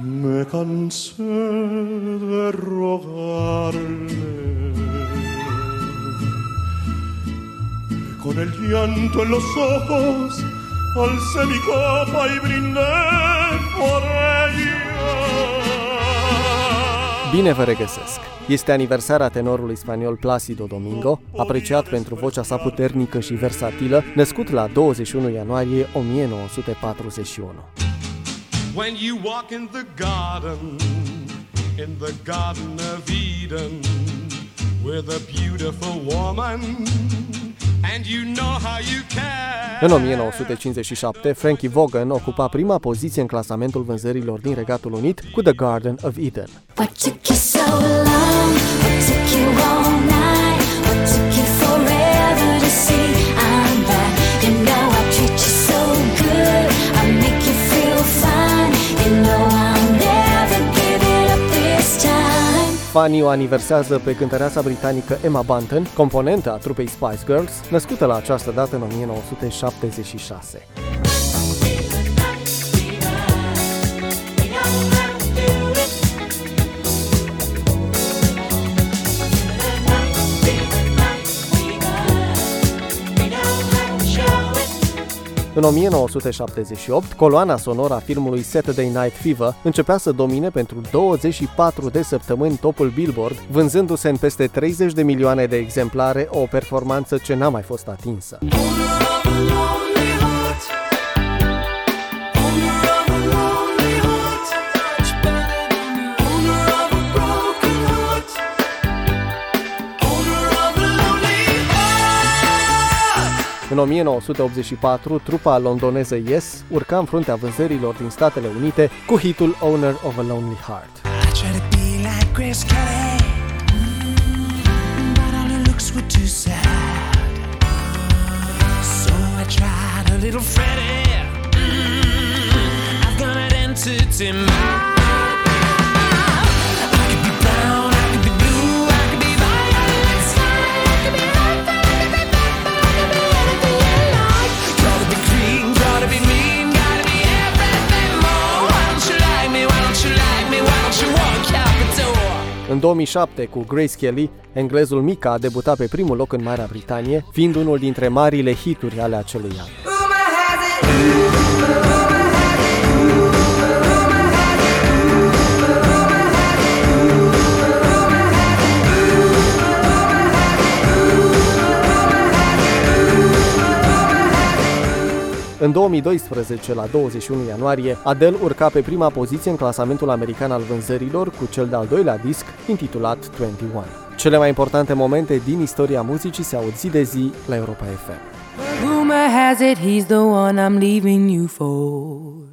Me cansé de rogarle, con el llanto en los ojos alcé mi copa y brindé por ella. Bine vă regăsesc! Este aniversarea tenorului spaniol Plácido Domingo, apreciat pentru vocea sa puternică și versatilă, născut la 21 ianuarie 1941. When you walk in the garden of Eden, with a beautiful woman, and you know how you care. În 1957, Frankie Vaughan ocupa prima poziție în clasamentul vânzărilor din Regatul Unit cu The Garden of Eden. What took you so long? What took you all night? What took you forever to see I'm back? You know I treat you so good. I make you feel fine. You know I'll never give it up this time. Fanii o aniversează pe cântăreața britanică Emma Bunton, componentă a trupei Spice Girls, născută la această dată în 1976. În 1978, coloana sonoră a filmului Saturday Night Fever începea să domine pentru 24 de săptămâni topul Billboard, vânzându-se în peste 30 de milioane de exemplare, o performanță ce n-a mai fost atinsă. În 1984, trupa londoneză Yes urca în fruntea vânzărilor din Statele Unite cu hitul Owner of a Lonely Heart. În 2007, cu Grace Kelly, englezul Mika a debutat pe primul loc în Marea Britanie, fiind unul dintre marile hituri ale acelui an. În 2012, la 21 ianuarie, Adele urca pe prima poziție în clasamentul american al vânzărilor cu cel de-al doilea disc, intitulat 21. Cele mai importante momente din istoria muzicii se aud zi de zi la Europa FM. Rumor has it he's the one I'm leaving you for.